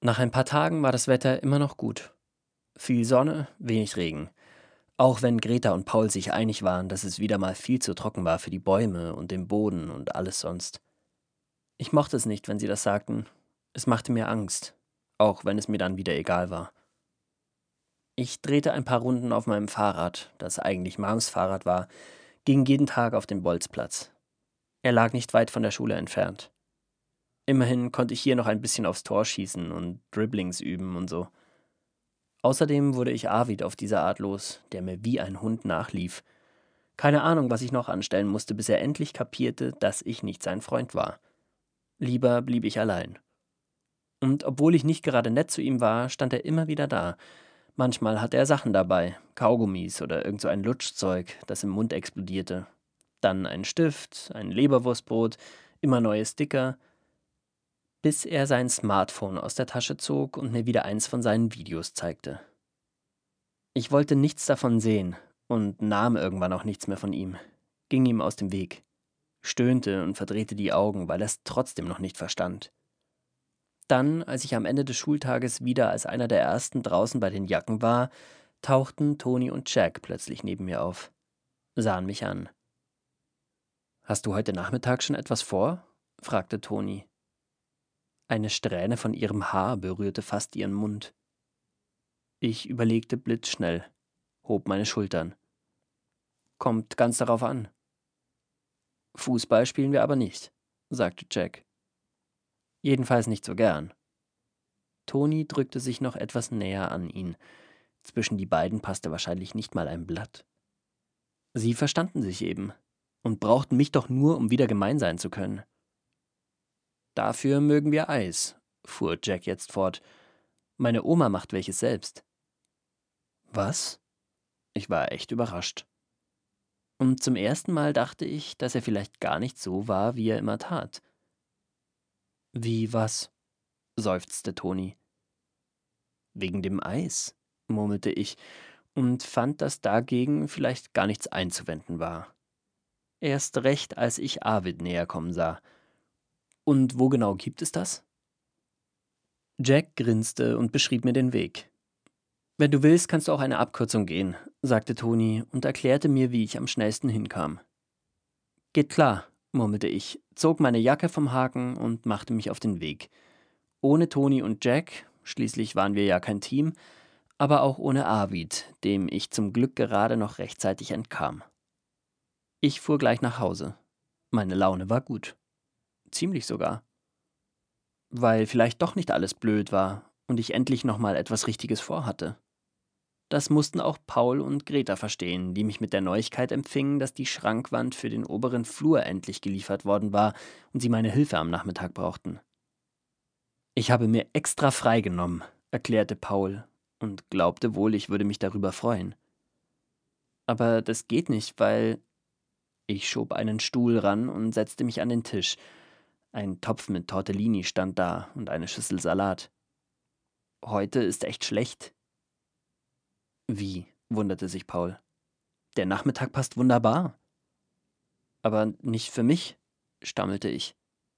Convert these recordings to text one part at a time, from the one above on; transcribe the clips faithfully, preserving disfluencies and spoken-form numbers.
Nach ein paar Tagen war das Wetter immer noch gut. Viel Sonne, wenig Regen. Auch wenn Greta und Paul sich einig waren, dass es wieder mal viel zu trocken war für die Bäume und den Boden und alles sonst. Ich mochte es nicht, wenn sie das sagten. Es machte mir Angst, auch wenn es mir dann wieder egal war. Ich drehte ein paar Runden auf meinem Fahrrad, das eigentlich Mams Fahrrad war, ging jeden Tag auf den Bolzplatz. Er lag nicht weit von der Schule entfernt. Immerhin konnte ich hier noch ein bisschen aufs Tor schießen und Dribblings üben und so. Außerdem wurde ich Arvid auf diese Art los, der mir wie ein Hund nachlief. Keine Ahnung, was ich noch anstellen musste, bis er endlich kapierte, dass ich nicht sein Freund war. Lieber blieb ich allein. Und obwohl ich nicht gerade nett zu ihm war, stand er immer wieder da. Manchmal hatte er Sachen dabei, Kaugummis oder irgend so ein Lutschzeug, das im Mund explodierte. Dann ein Stift, ein Leberwurstbrot, immer neue Sticker, bis er sein Smartphone aus der Tasche zog und mir wieder eins von seinen Videos zeigte. Ich wollte nichts davon sehen und nahm irgendwann auch nichts mehr von ihm, ging ihm aus dem Weg, stöhnte und verdrehte die Augen, weil er es trotzdem noch nicht verstand. Dann, als ich am Ende des Schultages wieder als einer der Ersten draußen bei den Jacken war, tauchten Toni und Jack plötzlich neben mir auf, sahen mich an. »Hast du heute Nachmittag schon etwas vor?« fragte Toni. Eine Strähne von ihrem Haar berührte fast ihren Mund. Ich überlegte blitzschnell, hob meine Schultern. »Kommt ganz darauf an.« »Fußball spielen wir aber nicht«, sagte Jack. »Jedenfalls nicht so gern.« Toni drückte sich noch etwas näher an ihn. Zwischen die beiden passte wahrscheinlich nicht mal ein Blatt. Sie verstanden sich eben und brauchten mich doch nur, um wieder gemein sein zu können. »Dafür mögen wir Eis«, fuhr Jack jetzt fort. »Meine Oma macht welches selbst.« »Was?« Ich war echt überrascht. Und zum ersten Mal dachte ich, dass er vielleicht gar nicht so war, wie er immer tat. »Wie was?«, seufzte Toni. »Wegen dem Eis«, murmelte ich und fand, dass dagegen vielleicht gar nichts einzuwenden war. Erst recht, als ich Arvid näher kommen sah. »Und wo genau gibt es das?« Jack grinste und beschrieb mir den Weg. »Wenn du willst, kannst du auch eine Abkürzung gehen«, sagte Toni und erklärte mir, wie ich am schnellsten hinkam. »Geht klar«, murmelte ich, zog meine Jacke vom Haken und machte mich auf den Weg. Ohne Toni und Jack, schließlich waren wir ja kein Team, aber auch ohne Arvid, dem ich zum Glück gerade noch rechtzeitig entkam. Ich fuhr gleich nach Hause. Meine Laune war gut. Ziemlich sogar. Weil vielleicht doch nicht alles blöd war und ich endlich nochmal etwas Richtiges vorhatte. Das mussten auch Paul und Greta verstehen, die mich mit der Neuigkeit empfingen, dass die Schrankwand für den oberen Flur endlich geliefert worden war und sie meine Hilfe am Nachmittag brauchten. »Ich habe mir extra freigenommen«, erklärte Paul und glaubte wohl, ich würde mich darüber freuen. »Aber das geht nicht, weil...« Ich schob einen Stuhl ran und setzte mich an den Tisch. Ein Topf mit Tortellini stand da und eine Schüssel Salat. »Heute ist echt schlecht.« »Wie?«, wunderte sich Paul. »Der Nachmittag passt wunderbar.« »Aber nicht für mich«, stammelte ich.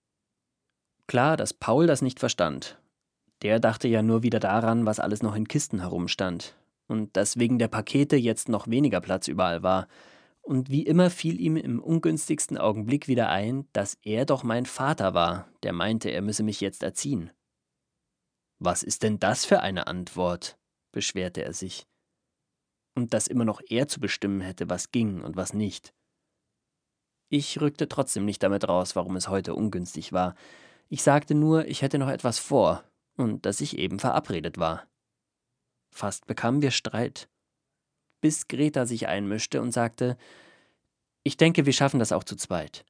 Klar, dass Paul das nicht verstand. Der dachte ja nur wieder daran, was alles noch in Kisten herumstand. Und dass wegen der Pakete jetzt noch weniger Platz überall war. Und wie immer fiel ihm im ungünstigsten Augenblick wieder ein, dass er doch mein Vater war, der meinte, er müsse mich jetzt erziehen. »Was ist denn das für eine Antwort?«, beschwerte er sich. Und dass immer noch er zu bestimmen hätte, was ging und was nicht. Ich rückte trotzdem nicht damit raus, warum es heute ungünstig war. Ich sagte nur, ich hätte noch etwas vor und dass ich eben verabredet war. Fast bekamen wir Streit. Bis Greta sich einmischte und sagte, »Ich denke, wir schaffen das auch zu zweit.«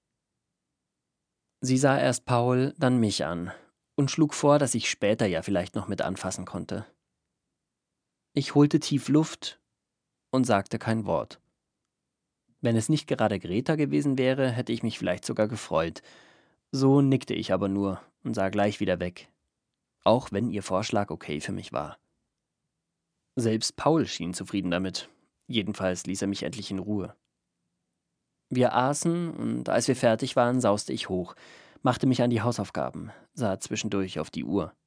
Sie sah erst Paul, dann mich an und schlug vor, dass ich später ja vielleicht noch mit anfassen konnte. Ich holte tief Luft und sagte kein Wort. Wenn es nicht gerade Greta gewesen wäre, hätte ich mich vielleicht sogar gefreut. So nickte ich aber nur und sah gleich wieder weg, auch wenn ihr Vorschlag okay für mich war. Selbst Paul schien zufrieden damit. Jedenfalls ließ er mich endlich in Ruhe. Wir aßen und als wir fertig waren, sauste ich hoch, machte mich an die Hausaufgaben, sah zwischendurch auf die Uhr.